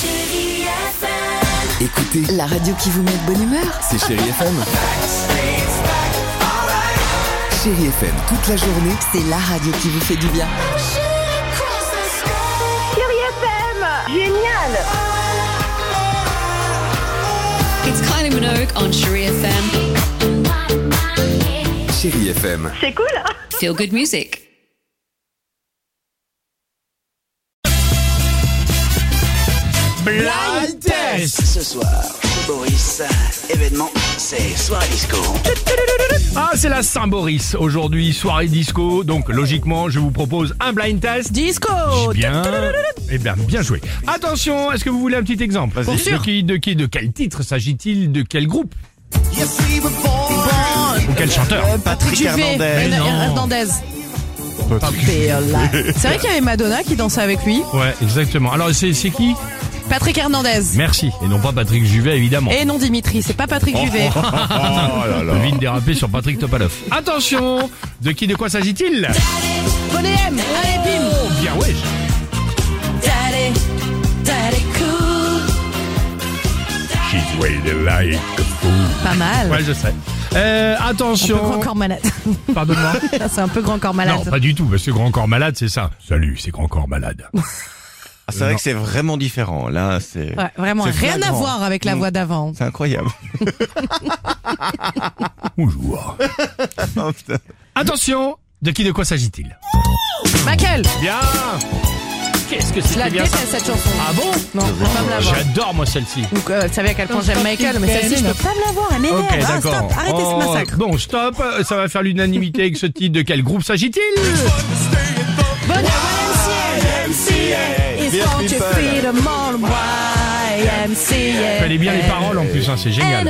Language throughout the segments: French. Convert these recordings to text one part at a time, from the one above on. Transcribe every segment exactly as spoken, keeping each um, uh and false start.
Chérie F M. Écoutez, La radio qui vous met de bonne humeur. c'est Chérie F M. Chérie F M, toute la journée. C'est la radio qui vous fait du bien. Chérie F M, génial. It's Kylie Minogue on Chérie F M. Chérie F M. C'est cool. Feel good music. Blind Test. Ce soir, chez Boris, événement, c'est soirée disco. Ah, c'est la Saint-Boris. Aujourd'hui, soirée disco. Donc, logiquement, je vous propose un blind test. Disco. Bien. Eh bien, bien joué. Attention, est-ce que vous voulez un petit exemple? Bien sûr. De qui, de qui, de quel titre s'agit-il? De quel groupe? Ou quel chanteur? Patrick Juvet, Mais non. Hernandez. C'est vrai qu'il y avait Madonna qui dansait avec lui. Ouais, exactement. Alors, c'est, c'est qui? Patrick Hernandez. Merci. Et non pas Patrick Juvet, évidemment. Et non Dimitri, c'est pas Patrick Juvet. Je viens de déraper sur Patrick Topalov. Attention. De qui, de quoi s'agit-il? Bonnet M. Allez, bim. Oh, bien, ouais. Daddy, daddy cool. She's waiting like a fool. Pas mal. Ouais, je sais. Euh, Un peu attention. grand corps malade. Pardonne-moi. C'est un peu grand corps malade. Non, pas du tout, parce que Grand Corps Malade, c'est ça. Salut, c'est Grand Corps Malade. Ah, c'est vrai que c'est vraiment différent. Là, c'est. Ouais, vraiment, c'est rien à flagrant. voir avec la Mm. voix d'avant. C'est incroyable. Bonjour. Oh, putain. Attention, de qui, de quoi s'agit-il? Michael. Bien. Qu'est-ce que Je la c'était bien ça? déteste cette chanson. Ah bon? Non, je peux pas me la voir. J'adore, moi, celle-ci. Donc, euh, vous savez à quel point j'aime Michael, mais celle-ci, je peux pas me la voir. Elle m'énerve. Ok, Ah, d'accord. stop, arrêtez Oh, ce massacre. Bon, stop, euh, ça va faire l'unanimité avec ce titre. De quel groupe s'agit-il? Bonne Y M C A. It's Beer want your People. freedom on Y M C A. Fallait bien les paroles en plus, hein, c'est génial.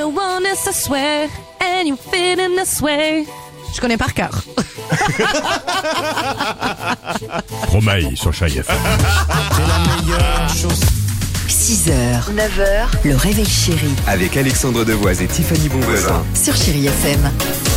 Je connais par cœur. Romaille sur Chérie F M. six heures, neuf heures, le réveil chéri Avec Alexandre Devoise et Tiffany Bonvoisin. sur Chérie F M.